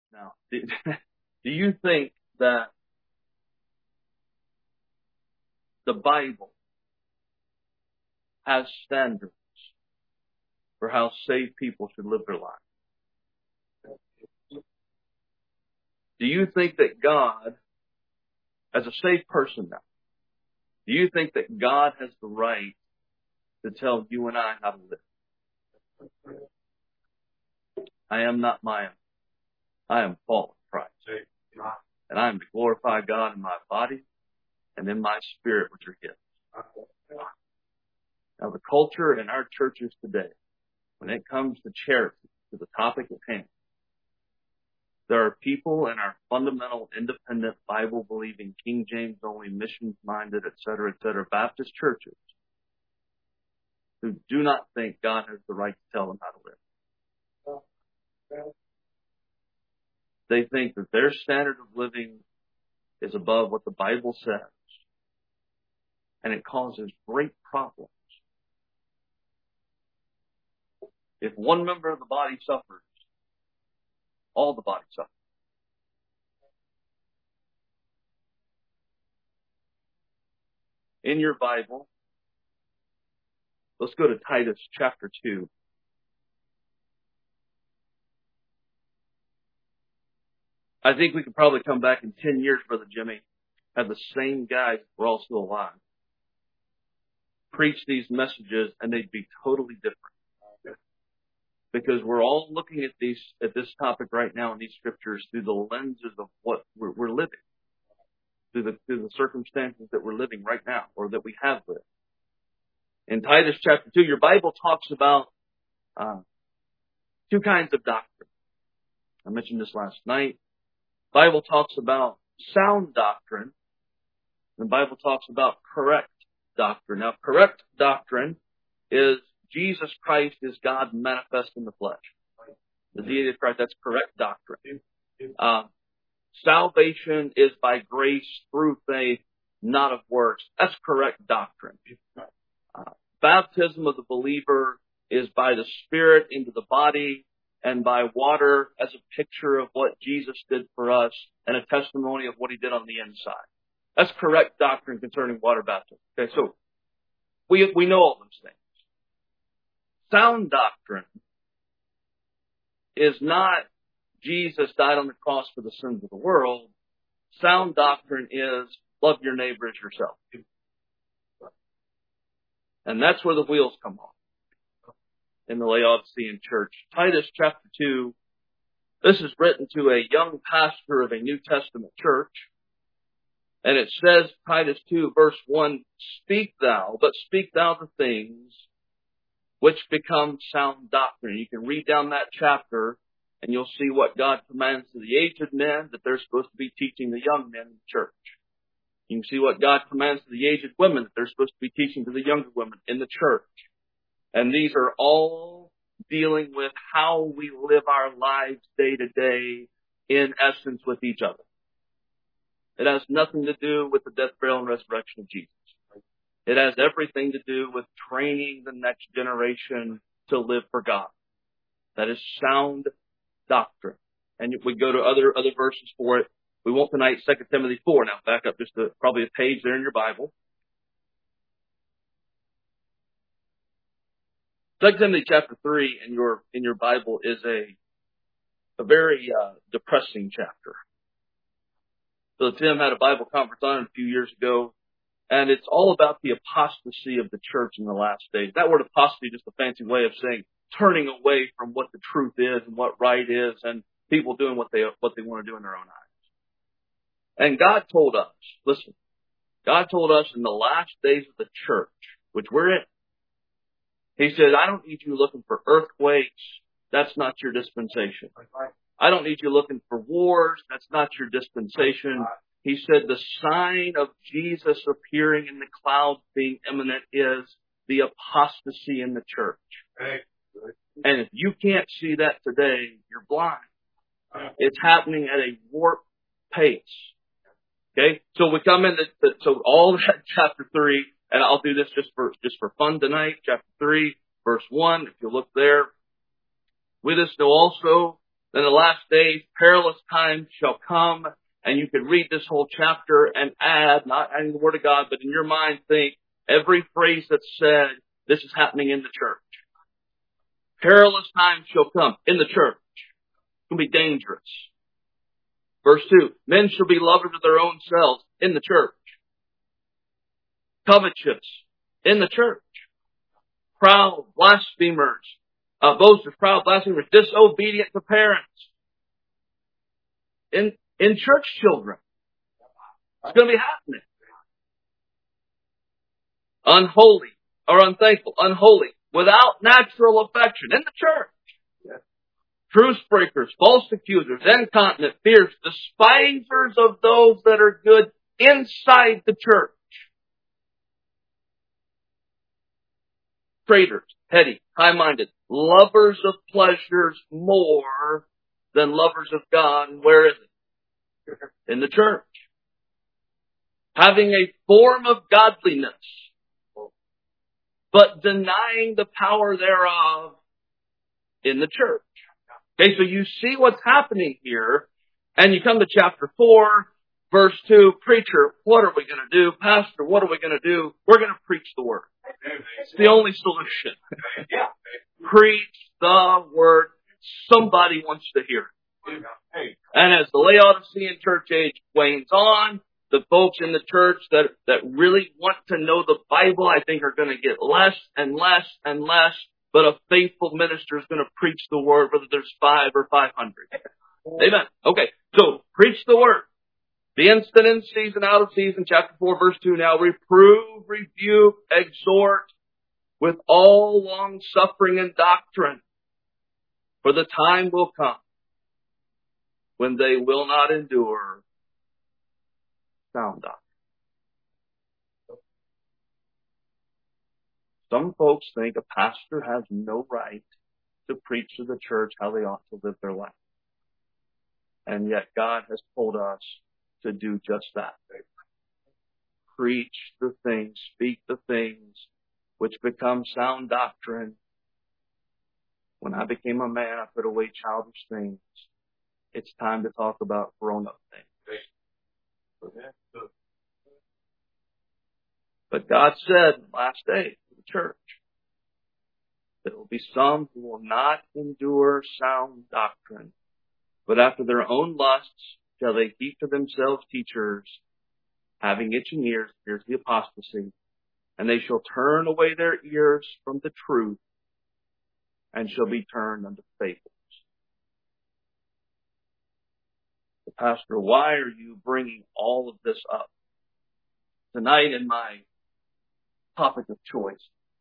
Now, do you think that the Bible has standards for how saved people should live their lives? Do you think that God, as a saved person now, do you think that God has the right to tell you and I how to live? I am not my own. I am fallen Christ. And I am to glorify God in my body and in my spirit, which are His. Now, the culture in our churches today, when it comes to charity, to the topic at hand, there are people in our fundamental, independent, Bible-believing, King James-only, missions-minded, etc., Baptist churches who do not think God has the right to tell them how to live. They think that their standard of living is above what the Bible says, and it causes great problems. If one member of the body suffers, all the body suffers. In your Bible, let's go to Titus chapter 2. I think we could probably come back in 10 years, Brother Jimmy, have the same guys, we're all still alive, preach these messages, and they'd be totally different. Because we're all looking at this topic right now in these scriptures through the lenses of what we're living, through the circumstances that we're living right now, or that we have lived. In Titus chapter 2, your Bible talks about two kinds of doctrine. I mentioned this last night. The Bible talks about sound doctrine. The Bible talks about correct doctrine. Now, correct doctrine is Jesus Christ is God manifest in the flesh. The deity of Christ, that's correct doctrine. Salvation is by grace through faith, not of works. That's correct doctrine. Baptism of the believer is by the Spirit into the body and by water as a picture of what Jesus did for us and a testimony of what He did on the inside. That's correct doctrine concerning water baptism. Okay, so we know all those things. Sound doctrine is not Jesus died on the cross for the sins of the world. Sound doctrine is love your neighbor as yourself. And that's where the wheels come off in the Laodicean church. Titus chapter 2, this is written to a young pastor of a New Testament church. And it says, Titus 2 verse 1, speak thou the things which become sound doctrine. You can read down that chapter and you'll see what God commands to the aged men that they're supposed to be teaching the young men in the church. You can see what God commands to the aged women that they're supposed to be teaching to the younger women in the church. And these are all dealing with how we live our lives day to day in essence with each other. It has nothing to do with the death, burial, and resurrection of Jesus. It has everything to do with training the next generation to live for God. That is sound doctrine. And if we go to other verses for it, we won't tonight, 2 Timothy 4. Now back up just probably a page there in your Bible. 2 Timothy chapter 3 in your Bible is a very depressing chapter. So Tim had a Bible conference on it a few years ago, and it's all about the apostasy of the church in the last days. That word apostasy is just a fancy way of saying turning away from what the truth is and what right is, and people doing what they want to do in their own eyes. And God told us, listen, God told us in the last days of the church, which we're in, He said, I don't need you looking for earthquakes. That's not your dispensation. I don't need you looking for wars. That's not your dispensation. He said the sign of Jesus appearing in the clouds being imminent is the apostasy in the church. And if you can't see that today, you're blind. It's happening at a warp pace. Okay? So we come into, so all that chapter 3, and I'll do this just for fun tonight. Chapter 3, verse 1, if you look there. With us know also In the last days, perilous times shall come, and you could read this whole chapter and add, not adding the Word of God, but in your mind think every phrase that's said, this is happening in the church. Perilous times shall come in the church. It's going to be dangerous. Verse 2, men shall be lovers of their own selves in the church. Covetous in the church. Proud, blasphemers, boasters, proud, blasphemers, disobedient to parents. In church children. It's going to be happening. Unholy or unthankful, unholy, without natural affection in the church. Truce breakers, false accusers, incontinent, fierce, despisers of those that are good inside the church. Traitors, heady, high-minded, lovers of pleasures more than lovers of God. And where is it? In the church. Having a form of godliness, but denying the power thereof in the church. Okay, so you see what's happening here, and you come to chapter 4, verse 2, preacher, what are we going to do? Pastor, what are we going to do? We're going to preach the word. It's the only solution. Preach the word. Somebody wants to hear it. And as the Laodicean church age wanes on, the folks in the church that really want to know the Bible, I think, are going to get less and less and less. But a faithful minister is going to preach the word, whether there's 5 or 500. Amen. Okay, so preach the word. The instant in season, out of season, chapter 4, verse 2 now. Reprove, rebuke, exhort with all long suffering and doctrine. For the time will come when they will not endure sound doctrine. Some folks think a pastor has no right to preach to the church how they ought to live their life. And yet God has told us to do just that. Preach the things, speak the things which become sound doctrine. When I became a man, I put away childish things. It's time to talk about grown-up things. But God said in the last days to the church, there will be some who will not endure sound doctrine, but after their own lusts shall they heap to themselves teachers, having itching ears. Here's the apostasy. And they shall turn away their ears from the truth and shall be turned unto fables. So, Pastor, why are you bringing all of this up tonight in my topic of choice?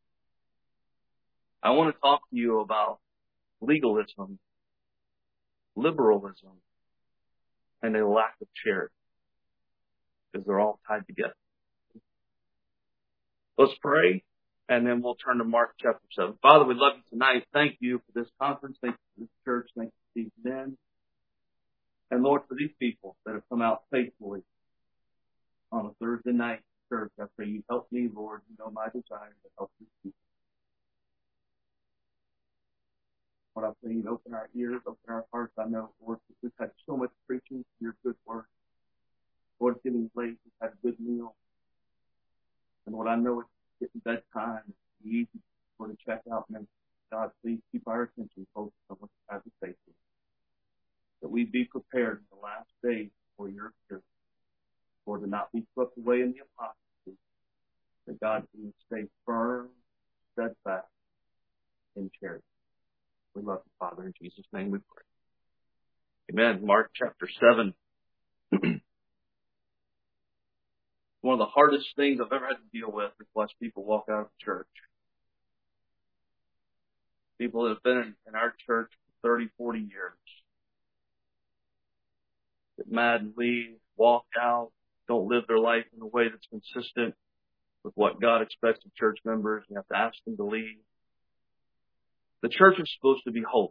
I want to talk to you about legalism, liberalism, and a lack of charity, because they're all tied together. Let's pray, and then we'll turn to Mark chapter 7. Father, we love you tonight. Thank you for this conference. Thank you for this church. Thank you for these men. And Lord, for these people that have come out faithfully on a Thursday night church, I pray you help me, Lord. You know my desire to help these people. Lord, I pray you open our ears, open our hearts. I know, Lord, we've had so much preaching for your good word. Lord, it's getting late. We've had a good meal. And Lord, I know it's getting bedtime. It's easy for to check out. And God, please keep our attention focused on what you have to say to us. That we be prepared in the last days for your church. Lord, to not be swept away in the apostasy. That God, we stay firm, steadfast in charity. We love you, Father. In Jesus' name we pray. Amen. Mark chapter 7. One of the hardest things I've ever had to deal with is watch people walk out of church. People that have been in our church for 30, 40 years. Get mad and leave, walk out, don't live their life in a way that's consistent with what God expects of church members. You have to ask them to leave. The church is supposed to be holy.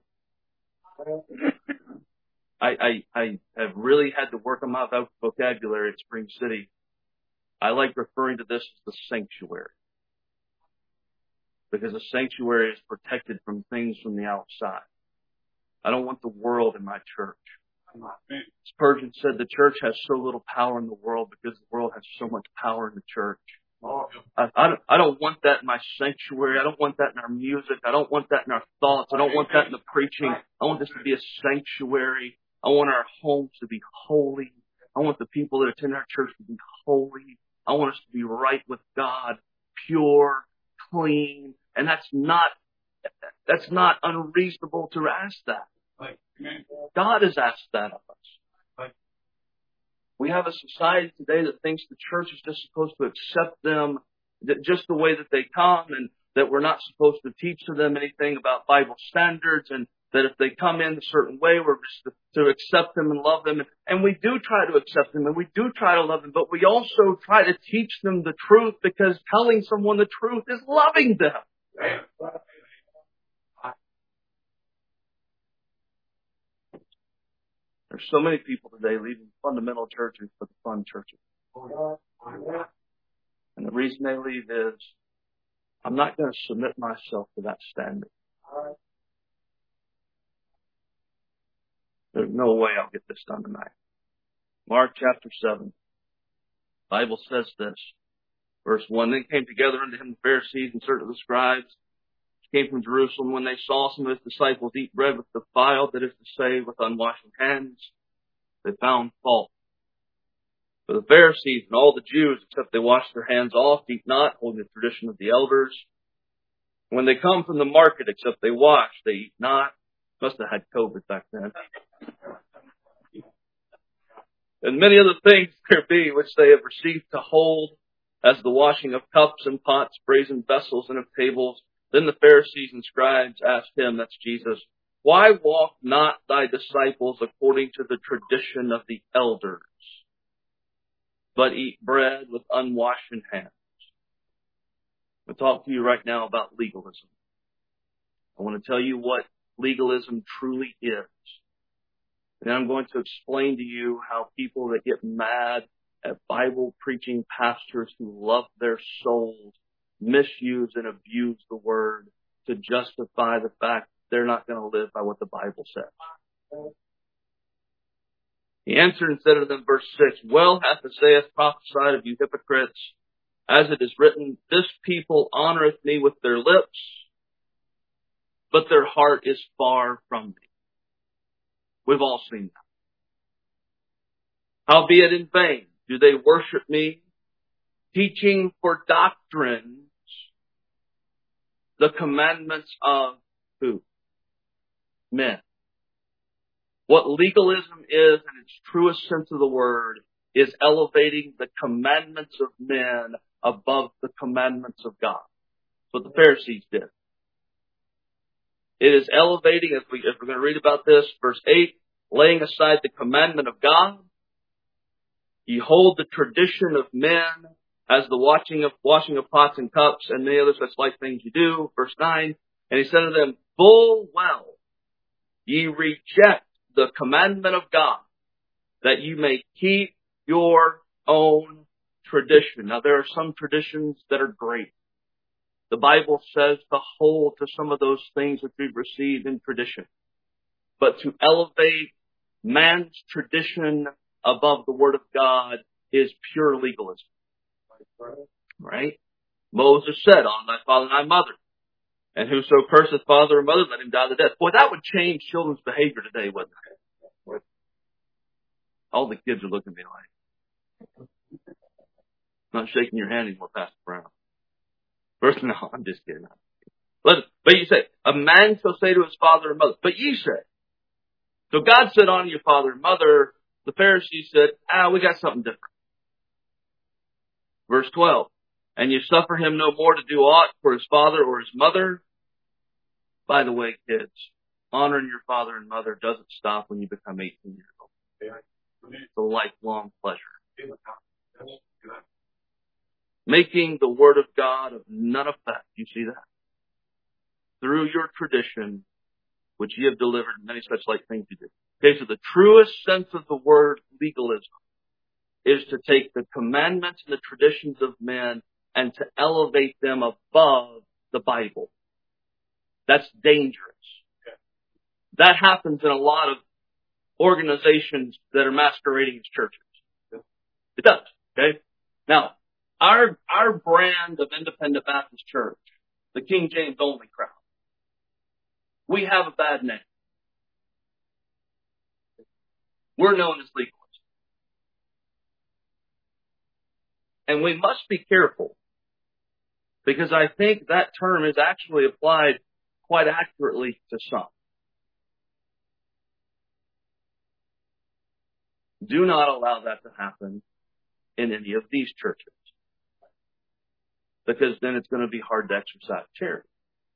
I have really had to work on my vocabulary at Spring City. I like referring to this as the sanctuary. Because a sanctuary is protected from things from the outside. I don't want the world in my church. Spurgeon said the church has so little power in the world because the world has so much power in the church. I don't want that in my sanctuary. I don't want that in our music. I don't want that in our thoughts. I don't want that in the preaching. I want this to be a sanctuary. I want our homes to be holy. I want the people that attend our church to be holy. I want us to be right with God, pure, clean. And that's not unreasonable to ask that. God has asked that of us. We have a society today that thinks the church is just supposed to accept them just the way that they come, and that we're not supposed to teach to them anything about Bible standards, and that if they come in a certain way, we're just to accept them and love them. And we do try to accept them, and we do try to love them, but we also try to teach them the truth, because telling someone the truth is loving them. There's so many people today leaving fundamental churches for the fun churches. And the reason they leave is, I'm not going to submit myself to that standard. There's no way I'll get this done tonight. Mark chapter 7. The Bible says this. Verse 1, then came together unto him the Pharisees and certain of the scribes, which came from Jerusalem, when they saw some of his disciples eat bread with defiled, that is to say, with unwashed hands. They found fault. For the Pharisees and all the Jews, except they wash their hands off, eat not, holding the tradition of the elders. When they come from the market, except they wash, they eat not. Must have had COVID back then. And many other things there be, which they have received to hold, as the washing of cups and pots, brazen vessels, and of tables. Then the Pharisees and scribes asked him, that's Jesus, why walk not thy disciples according to the tradition of the elders, but eat bread with unwashed hands? I'm going to talk to you right now about legalism. I want to tell you what legalism truly is. And I'm going to explain to you how people that get mad at Bible preaching pastors who love their souls misuse and abuse the word to justify the fact that they're not going to live by what the Bible says. He answered and said to them, verse 6, well hath Isaiah prophesied of you hypocrites, as it is written, this people honoreth me with their lips, but their heart is far from me. We've all seen that. Howbeit in vain do they worship me, teaching for doctrines the commandments of who? Men. What legalism is, in its truest sense of the word, is elevating the commandments of men above the commandments of God. That's what the Pharisees did. It is elevating, if we're going to read about this, verse 8, laying aside the commandment of God, ye hold the tradition of men, as the washing of pots and cups, and many other such like things you do. Verse 9, and he said to them, full well, ye reject the commandment of God, that you may keep your own tradition. Now, there are some traditions that are great. The Bible says to hold to some of those things that we've received in tradition. But to elevate man's tradition above the Word of God is pure legalism. Right? Moses said, honor thy father and thy mother. And whoso curseth father or mother, let him die the death. Boy, that would change children's behavior today, wouldn't it? All the kids are looking at me like, not shaking your hand anymore, Pastor Brown. First, no, I'm just kidding. But you say, a man shall say to his father and mother, but ye say. So God said, honor your father and mother. The Pharisees said, we got something different. Verse 12, and you suffer him no more to do aught for his father or his mother. By the way, kids, honoring your father and mother doesn't stop when you become 18 years old. It's a lifelong pleasure. Making the Word of God of none effect. You see that? Through your tradition, which ye have delivered, many such like things you do. Okay, so the truest sense of the word legalism is to take the commandments and the traditions of men and to elevate them above the Bible. That's dangerous. That happens in a lot of organizations that are masquerading as churches. It does. Okay? Now, our brand of Independent Baptist Church, the King James only crowd, we have a bad name. We're known as legalists. And we must be careful, because I think that term is actually applied quite accurately to some. Do not allow that to happen in any of these churches, because then it's going to be hard to exercise charity.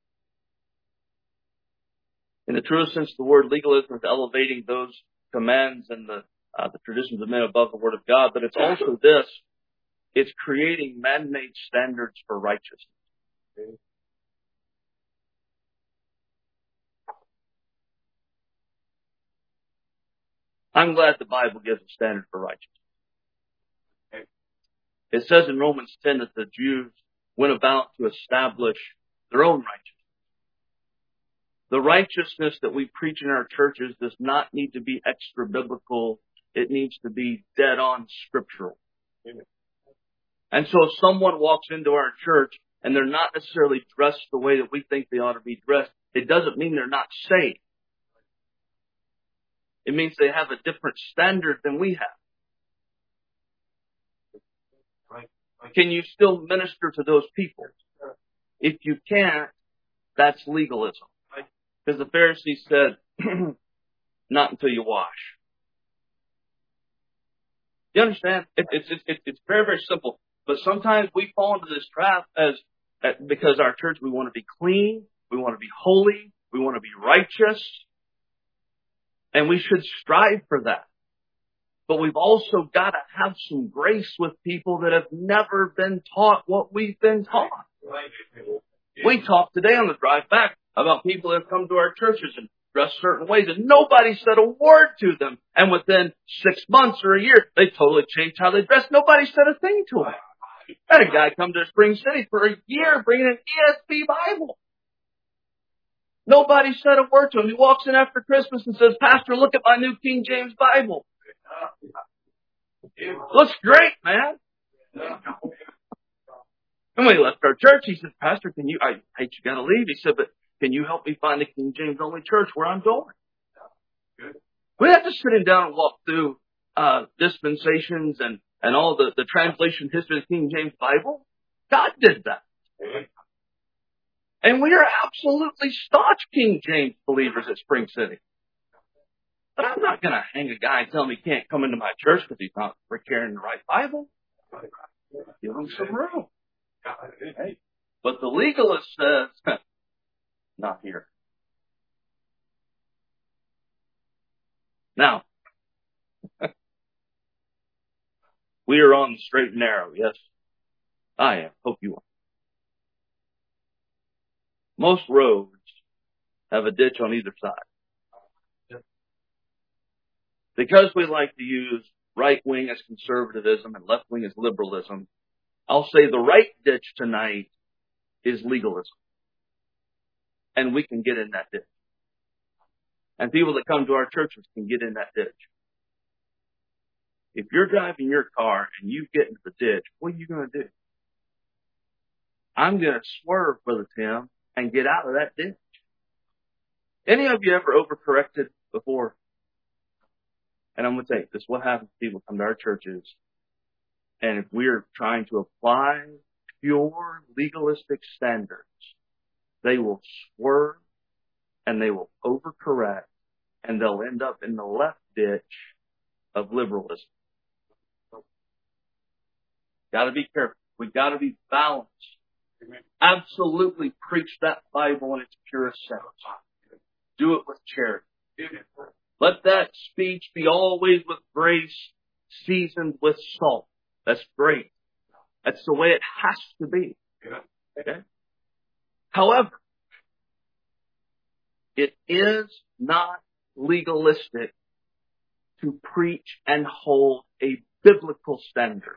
In the truest sense of the word, legalism is elevating those commands and the traditions of men above the Word of God, but it's also this: it's creating man-made standards for righteousness. I'm glad the Bible gives a standard for righteousness. It says in Romans 10 that the Jews went about to establish their own righteousness. The righteousness that we preach in our churches does not need to be extra biblical. It needs to be dead on scriptural. Amen. And so if someone walks into our church and they're not necessarily dressed the way that we think they ought to be dressed, it doesn't mean they're not saved. It means they have a different standard than we have. Can you still minister to those people? If you can't, that's legalism. Because the Pharisees said, not until you wash. You understand? It's very, very simple. But sometimes we fall into this trap because our church, we want to be clean, we want to be holy, we want to be righteous, and we should strive for that. But we've also got to have some grace with people that have never been taught what we've been taught. We talked today on the drive back about people that have come to our churches and dress certain ways, and nobody said a word to them. And within 6 months or a year, they totally changed how they dress. Nobody said a thing to them. I had a guy come to Spring City for a year bringing an ESV Bible. Nobody said a word to him. He walks in after Christmas and says, "Pastor, look at my new King James Bible. Looks great, man." And when he left our church, he said, "Pastor, I hate you gotta leave." He said, "But can you help me find the King James only church where I'm going?" We have to sit him down and walk through dispensations and all the translation history of the King James Bible. God did that. And we are absolutely staunch King James believers at Spring City. But I'm not going to hang a guy and tell him he can't come into my church because he's not carrying the right Bible. Give him some room. But the legalist says, not here. Now, we are on the straight and narrow, yes? I am. Hope you are. Most roads have a ditch on either side. Because we like to use right wing as conservatism and left wing as liberalism, I'll say the right ditch tonight is legalism. And we can get in that ditch. And people that come to our churches can get in that ditch. If you're driving your car and you get into the ditch, what are you going to do? I'm going to swerve, Brother Tim, and get out of that ditch. Any of you ever overcorrected before? And I'm going to tell you, this is what happens when people come to our churches. And if we're trying to apply pure legalistic standards, they will swerve and they will overcorrect and they'll end up in the left ditch of liberalism. Got to be careful. We've got to be balanced. Absolutely preach that Bible in its purest sense. Do it with charity. Let that speech be always with grace, seasoned with salt. That's great. That's the way it has to be. Okay? However, it is not legalistic to preach and hold a biblical standard.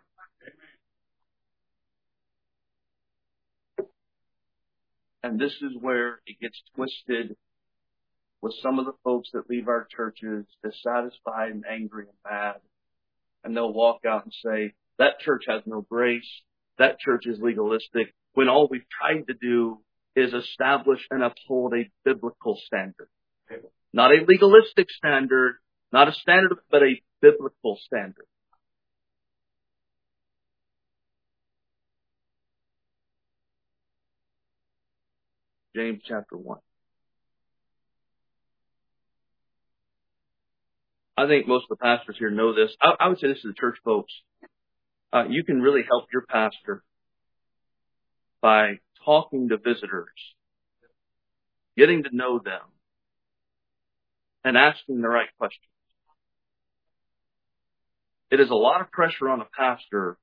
And this is where it gets twisted with some of the folks that leave our churches dissatisfied and angry and mad. And they'll walk out and say, that church has no grace. That church is legalistic. When all we've tried to do is establish and uphold a biblical standard. Not a legalistic standard, not a standard, but a biblical standard. James chapter 1. I think most of the pastors here know this. I would say this to the church folks. You can really help your pastor by talking to visitors, getting to know them, and asking the right questions. It is a lot of pressure on a pastor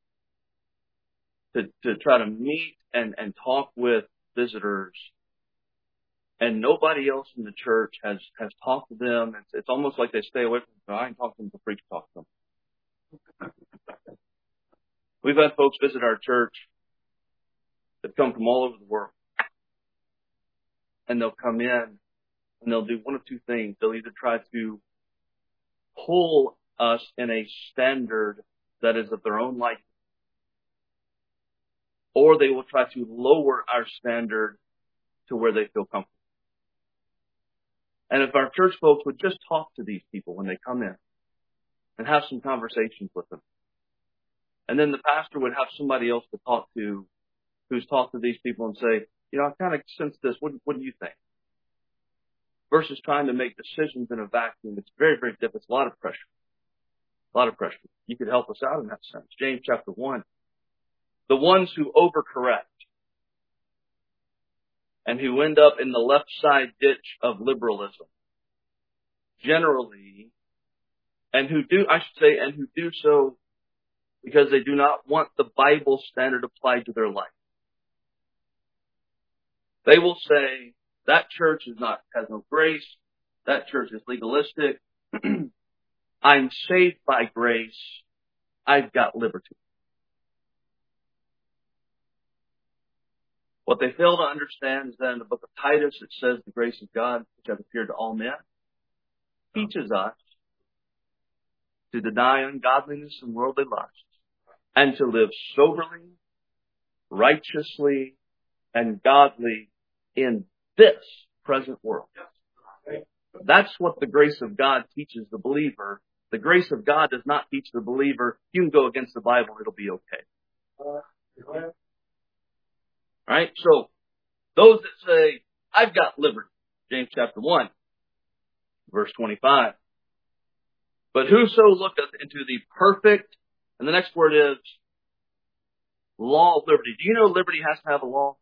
to try to meet and talk with visitors, and nobody else in the church has talked to them. It's almost like they stay away from them. I ain't talking to them, the preacher talk to them. We've had folks visit our church that come from all over the world. And they'll come in and they'll do one of two things. They'll either try to pull us in a standard that is of their own liking, or they will try to lower our standard to where they feel comfortable. And if our church folks would just talk to these people when they come in and have some conversations with them, and then the pastor would have somebody else to talk to who's talked to these people and say, you know, I kind of sense this. What do you think? Versus trying to make decisions in a vacuum. It's very, very difficult. It's a lot of pressure. A lot of pressure. You could help us out in that sense. James chapter 1. The ones who overcorrect and who end up in the left side ditch of liberalism, generally, and who do so because they do not want the Bible standard applied to their life. They will say, that church has no grace. That church is legalistic. I'm saved by grace. I've got liberty. What they fail to understand is that in the book of Titus, it says the grace of God, which hath appeared to all men, teaches us to deny ungodliness and worldly lusts, and to live soberly, righteously, and godly in this present world. That's what the grace of God teaches the believer. The grace of God does not teach the believer, you can go against the Bible, it'll be okay. Right? So, those that say, I've got liberty, James chapter 1, verse 25. But whoso looketh into the perfect, and the next word is, law of liberty. Do you know liberty has to have a law?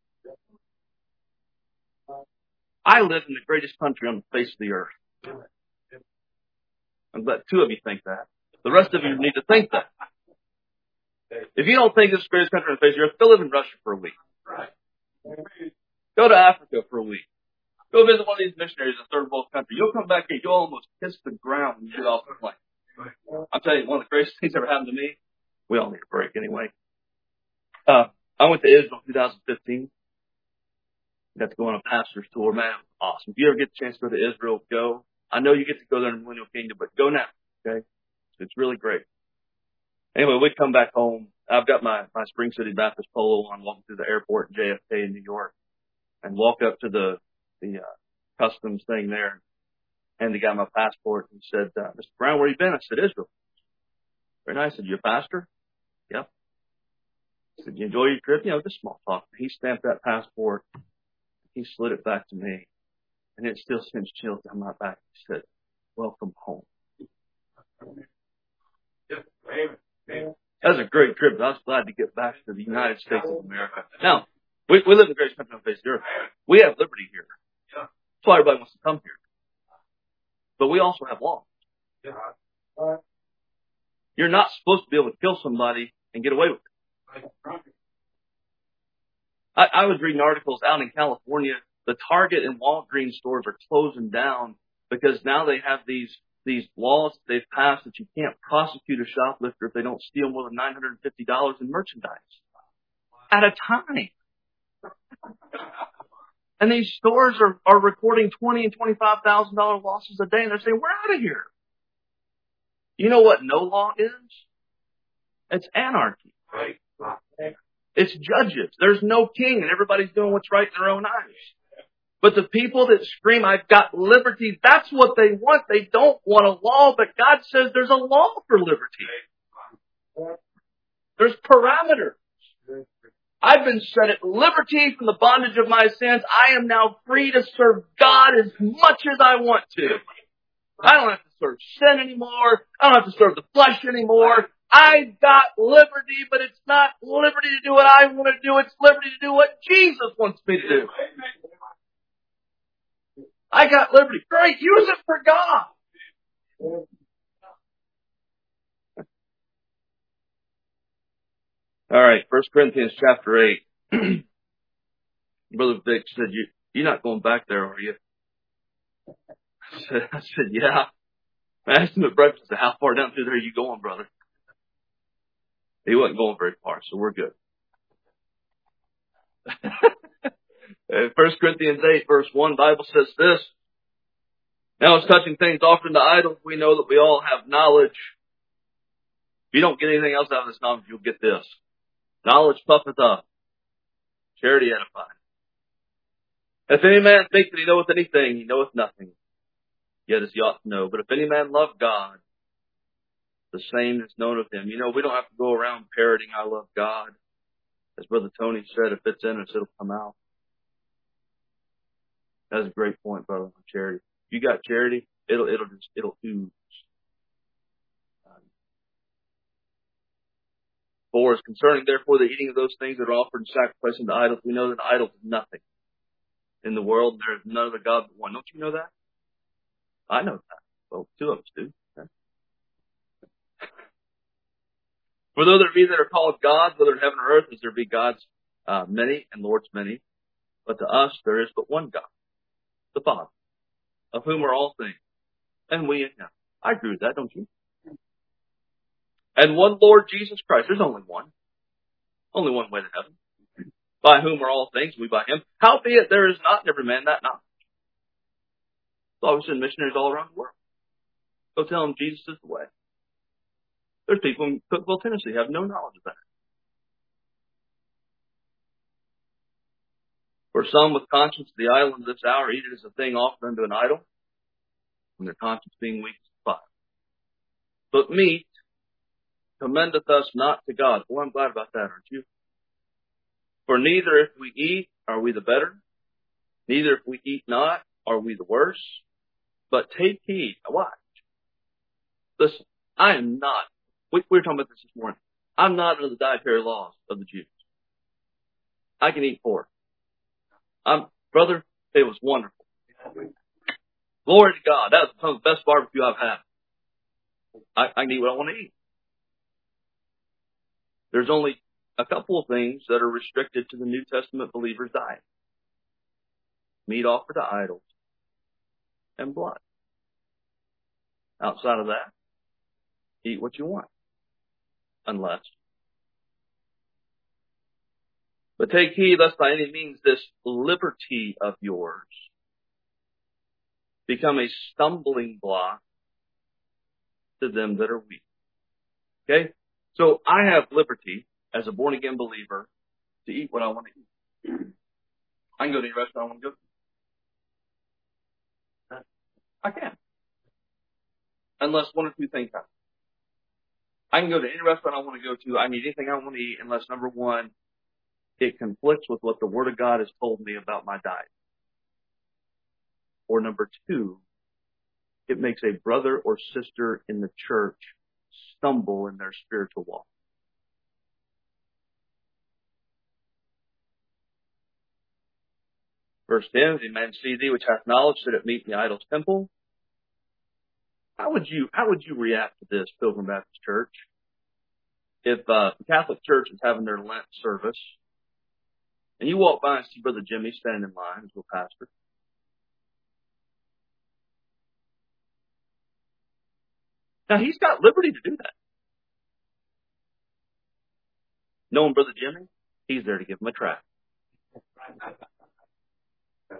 I live in the greatest country on the face of the earth. I'm glad two of you think that. The rest of you need to think that. If you don't think this is the greatest country on the face of the earth, go live in Russia for a week. Go to Africa for a week. Go visit one of these missionaries in a third world country. You'll come back here, you'll almost kiss the ground when you get off the plane. I'll tell you, one of the greatest things that ever happened to me, we all need a break anyway. I went to Israel in 2015. Got to go on a pastor's tour, man. Awesome. If you ever get the chance to go to Israel, go. I know you get to go there in the Millennial Kingdom, but go now. Okay? It's really great. Anyway, we come back home. I've got my Spring City Baptist polo on, walking through the airport in JFK in New York, and walk up to the customs thing there, and the guy my passport, and said, Mr. Brown, where you been? I said, Israel. Very nice. I said, you a pastor? Yep. I said, you enjoy your trip? You know, just small talk. He stamped that passport. He slid it back to me, and it still sends chills down my back. He said, welcome home. That was a great trip. I was glad to get back to the United States of America. Now, we live in the greatest country on the face of the earth. We have liberty here. That's why everybody wants to come here. But we also have laws. You're not supposed to be able to kill somebody and get away with it. I was reading articles out in California. The Target and Walgreens stores are closing down because now they have these laws they've passed that you can't prosecute a shoplifter if they don't steal more than $950 in merchandise at a time. And these stores are recording $20,000 and $25,000 losses a day, and they're saying, we're out of here. You know what no law is? It's anarchy. Right. It's judges. There's no king, and everybody's doing what's right in their own eyes. But the people that scream, I've got liberty, that's what they want. They don't want a law, but God says there's a law for liberty. There's parameters. I've been set at liberty from the bondage of my sins. I am now free to serve God as much as I want to. I don't have to serve sin anymore. I don't have to serve the flesh anymore. I've got liberty, but it's not liberty to do what I want to do. It's liberty to do what Jesus wants me to do. I got liberty. Great. Use it for God. All right. 1 Corinthians chapter 8. Brother Vic said, you're not going back there, are you? I said, yeah. I asked him at breakfast, how far down through there are you going, brother? He wasn't going very far, so we're good. 1 Corinthians 8, verse 1, Bible says this. Now, as touching things offered to idols, we know that we all have knowledge. If you don't get anything else out of this knowledge, you'll get this. Knowledge puffeth up. Charity edifies. If any man think that he knoweth anything, he knoweth nothing. Yet as he ought to know. But if any man love God, the same is known of him. You know, we don't have to go around parroting, I love God. As Brother Tony said, if it's in us, it'll come out. That's a great point, brother, on charity. If you got charity, it'll ooze. For as concerning therefore the eating of those things that are offered in sacrifice unto idols, we know that idols is nothing. In the world, there is none other God but one. Don't you know that? I know that. Well, two of us do. Okay. For though there be that are called gods, whether in heaven or earth, as there be gods many and lords many, but to us there is but one God, the Father, of whom are all things, and we in him. I agree with that, don't you? And one Lord Jesus Christ. There's only one. Only one way to heaven. By whom are all things, we by him. Howbeit there is not in every man that knowledge. So we send missionaries all around the world. Go tell them Jesus is the way. There's people in Cookeville, Tennessee, have no knowledge of that. For some with conscience of the idol in this hour eat it as a thing offered unto an idol, and their conscience being weak is fire. But meat commendeth us not to God. Well, I'm glad about that, aren't you? For neither if we eat are we the better, neither if we eat not are we the worse. But take heed. Watch. Listen, I am not. We were talking about this morning. I'm not under the dietary laws of the Jews. I can eat pork. Brother, it was wonderful. Glory to God. That was some of the best barbecue I've had. I can eat what I want to eat. There's only a couple of things that are restricted to the New Testament believer's diet. Meat offered to idols and blood. Outside of that, eat what you want. Unless. But take heed lest by any means this liberty of yours become a stumbling block to them that are weak. Okay? So I have liberty as a born again believer to eat what I want to eat. I can go to any restaurant I want to go to. I can. Unless one or two things happen. I can go to any restaurant I want to go to. I can eat anything I want to eat unless, number one, it conflicts with what the Word of God has told me about my diet. Or number two, it makes a brother or sister in the church stumble in their spiritual walk. Verse 10, if any man see thee which hath knowledge sit at meat in the idol's temple. How would you react to this, Pilgrim Baptist Church? If the Catholic Church is having their Lent service, and you walk by and see Brother Jimmy standing in line as a pastor. Now, he's got liberty to do that. Knowing Brother Jimmy, he's there to give him a tract.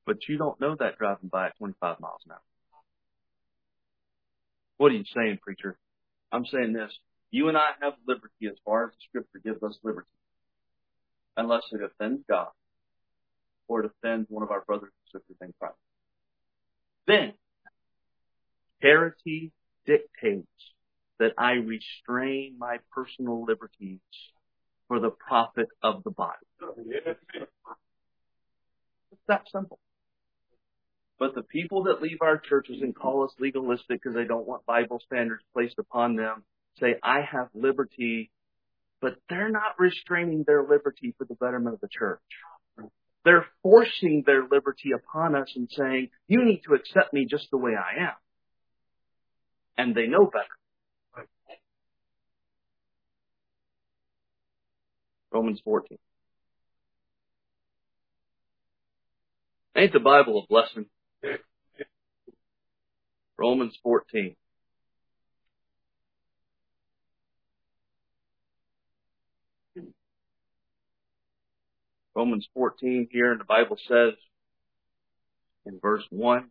But you don't know that driving by at 25 miles an hour. What are you saying, preacher? I'm saying this. You and I have liberty as far as the Scripture gives us liberty. Unless it offends God or it offends one of our brothers and sisters in Christ. Then, charity dictates that I restrain my personal liberties for the profit of the body. It's that simple. But the people that leave our churches and call us legalistic because they don't want Bible standards placed upon them say, I have liberty, but they're not restraining their liberty for the betterment of the church. They're forcing their liberty upon us and saying, you need to accept me just the way I am. And they know better. Romans 14. Ain't the Bible a blessing? Romans 14. Romans 14 here, and the Bible says in verse 1,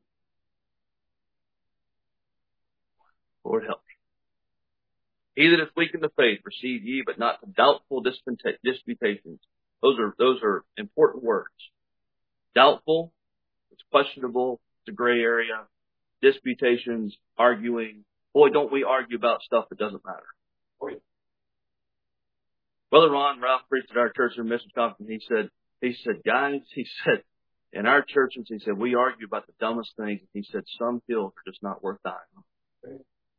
Lord help me. He that is weak in the faith, receive ye, but not to doubtful disputations. Those are important words. Doubtful, it's questionable, it's a gray area. Disputations, arguing. Boy, don't we argue about stuff that doesn't matter. Brother Ron Ralph preached at our church in mission conference. He said, guys, in our churches, he said, we argue about the dumbest things. He said, some hills are just not worth dying on.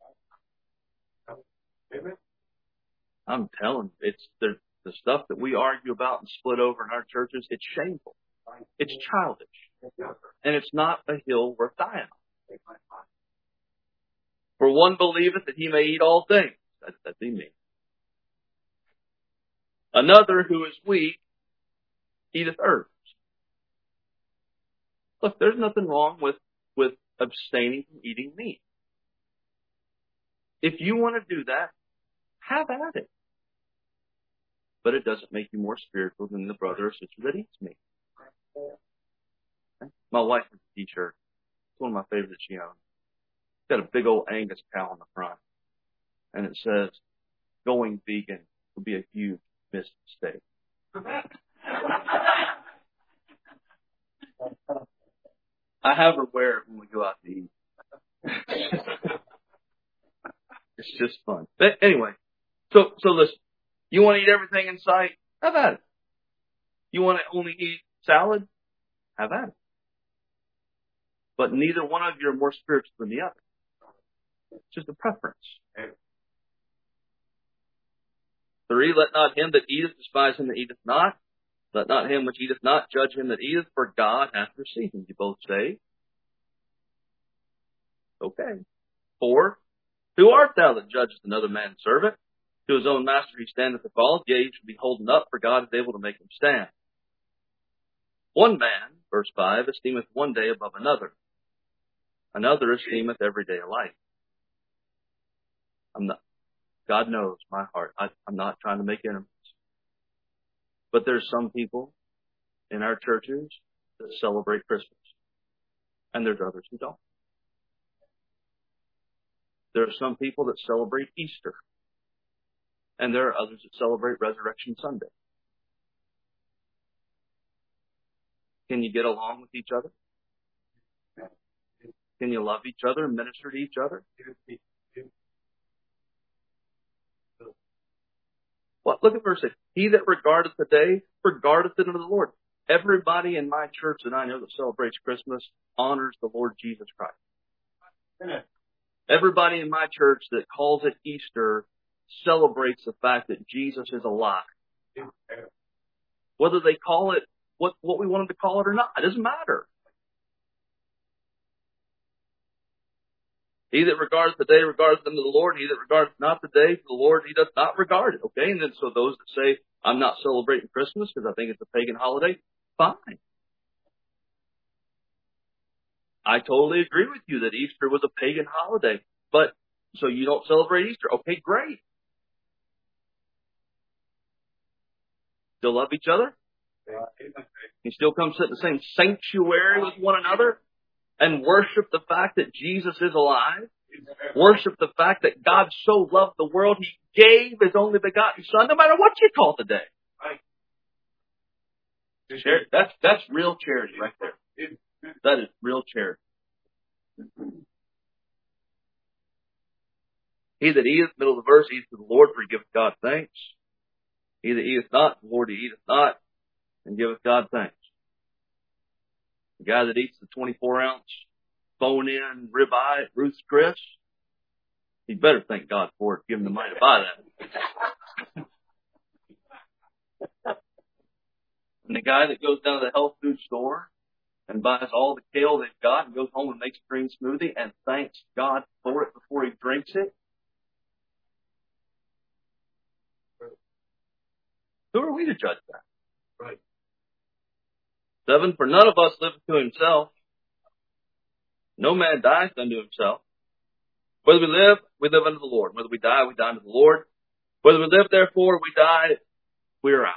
Amen. I'm telling you, it's the stuff that we argue about and split over in our churches. It's shameful. It's childish. And it's not a hill worth dying on. For one believeth that he may eat all things. That's he means. Another who is weak eateth herbs. Look, there's nothing wrong with abstaining from eating meat. If you want to do that, have at it. But it doesn't make you more spiritual than the brother or sister that eats meat. Okay? My wife has a t-shirt. It's one of my favorites she owns. It's got a big old Angus cow on the front. And it says, going vegan would be a huge mistake. I have her wear it when we go out to eat. It's just fun. But anyway, so listen. You want to eat everything in sight? Have at it. You want to only eat salad? Have at it. But neither one of you are more spiritual than the other. It's just a preference. 3, let not him that eateth despise him that eateth not. Let not him which eateth not judge him that eateth, for God hath received him. You both say? Okay. 4, who art thou that judgest another man's servant? To his own master he standeth or falleth, yea, he shall be holden up, for God is able to make him stand. One man, verse 5, esteemeth one day above another. Another esteemeth every day alike. God knows my heart. I'm not trying to make enemies. But there's some people in our churches that celebrate Christmas. And there's others who don't. There are some people that celebrate Easter. And there are others that celebrate Resurrection Sunday. Can you get along with each other? Can you love each other and minister to each other? Well, look at verse 6. He that regardeth the day, regardeth it unto the Lord. Everybody in my church that I know that celebrates Christmas honors the Lord Jesus Christ. Everybody in my church that calls it Easter celebrates the fact that Jesus is alive. Whether they call it what we want them to call it or not, it doesn't matter. He that regardeth the day regardeth unto the Lord. He that regardeth not the day to the Lord, he doth not regard it. Okay, and then so those that say, I'm not celebrating Christmas because I think it's a pagan holiday, fine. I totally agree with you that Easter was a pagan holiday. But, so you don't celebrate Easter? Okay, great. Still love each other? You still come sit in the same sanctuary with one another and worship the fact that Jesus is alive. Worship the fact that God so loved the world, He gave His only begotten Son, no matter what you call today. That's real charity right there. That is real charity. He that eateth, middle of the verse, eateth to the Lord, for he giveth God thanks. He that eateth not, the Lord he eateth not, and giveth God thanks. The guy that eats the 24-ounce bone-in ribeye at Ruth's Chris, he better thank God for it, give him the money to buy that. And the guy that goes down to the health food store and buys all the kale they've got and goes home and makes a green smoothie and thanks God for it before he drinks it. Who are we to judge that? Right. 7, for none of us liveth to himself. No man dieth unto himself. Whether we live unto the Lord. Whether we die unto the Lord. Whether we live, therefore, we die, we are out.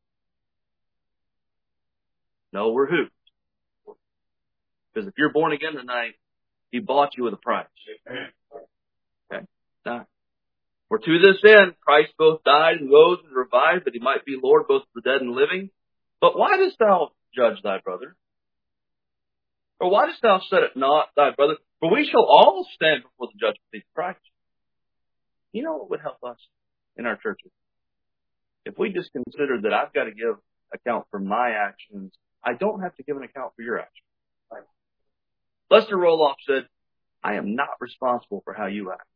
No, we're who? Because if you're born again tonight, He bought you with a price. Okay? Now, for to this end, Christ both died and rose and revived, that He might be Lord both of the dead and living. But why dost thou judge thy brother? Or why dost thou set it not thy brother? For we shall all stand before the judgment seat of Christ. You know what would help us in our churches? If we just consider that I've got to give account for my actions, I don't have to give an account for your actions. Right. Lester Roloff said, I am not responsible for how you act.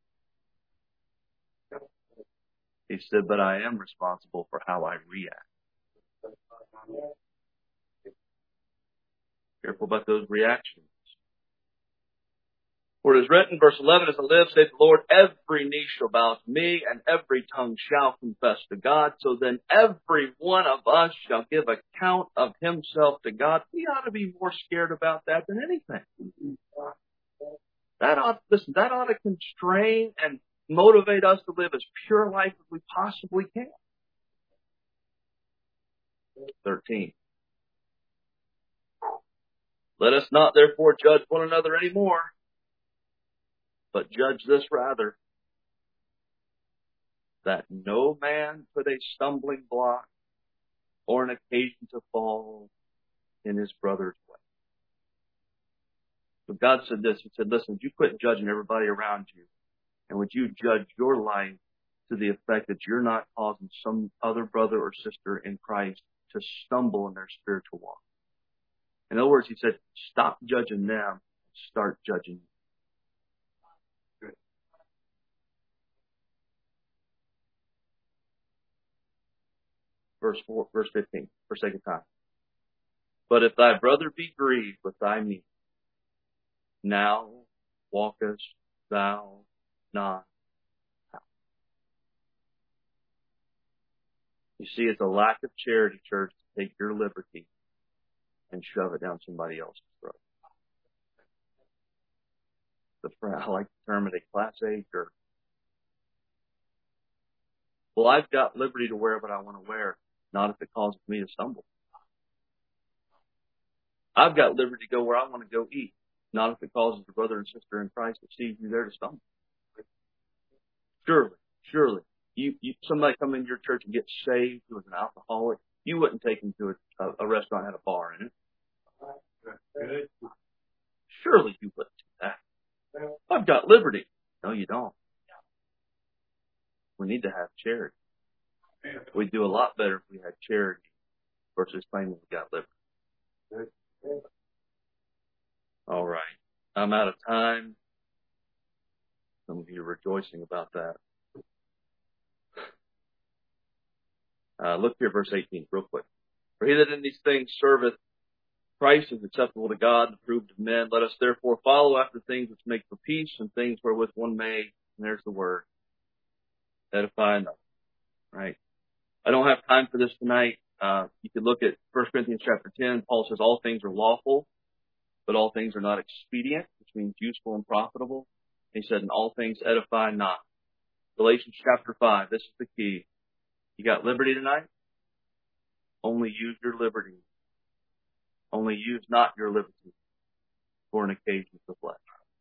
He said, but I am responsible for how I react. Careful about those reactions. For it is written, verse 11, as I live, saith the Lord, every knee shall bow to me, and every tongue shall confess to God. So then every one of us shall give account of himself to God. We ought to be more scared about that than anything. That ought to constrain and motivate us to live as pure life as we possibly can. 13. Let us not therefore judge one another any more, but judge this rather, that no man put a stumbling block or an occasion to fall in his brother's way. So God said this, He said, listen, would you quit judging everybody around you? And would you judge your life to the effect that you're not causing some other brother or sister in Christ to stumble in their spiritual walk? In other words, He said, stop judging them, start judging you. Verse 15, for sake of time. But if thy brother be grieved with thy meat, now walkest thou not out. You see, it's a lack of charity, church, to take your liberty and shove it down somebody else's throat. I like the term of a Class A jerk. Well, I've got liberty to wear what I want to wear, not if it causes me to stumble. I've got liberty to go where I want to go eat, not if it causes a brother and sister in Christ that sees you there to stumble. Surely, somebody come into your church and get saved who is an alcoholic, you wouldn't take him to a restaurant that had a bar in it. Surely you wouldn't do that. I've got liberty. No, you don't. We need to have charity. We'd do a lot better if we had charity versus claiming we got liberty. All right. I'm out of time. Some of you are rejoicing about that. Look here, verse 18, real quick. For he that in these things serveth Christ is acceptable to God and approved of men. Let us therefore follow after things which make for peace and things wherewith one may, and there's the word, edify another. Right? I don't have time for this tonight. You could look at 1 Corinthians chapter 10. Paul says all things are lawful, but all things are not expedient, which means useful and profitable. He said, in all things edify not. Galatians chapter 5, this is the key. You got liberty tonight? only use your liberty. Only use not your liberty for an occasion of the flesh.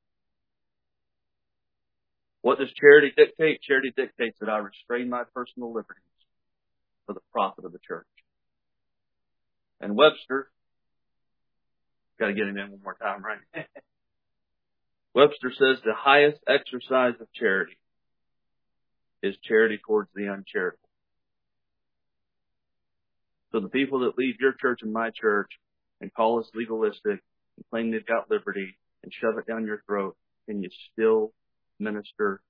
What does charity dictate? Charity dictates that I restrain my personal liberties for the profit of the church. And Webster, got to get him in one more time, right? Webster says the highest exercise of charity is charity towards the uncharitable. So the people that leave your church and my church and call us legalistic and claim they've got liberty and shove it down your throat, can you still minister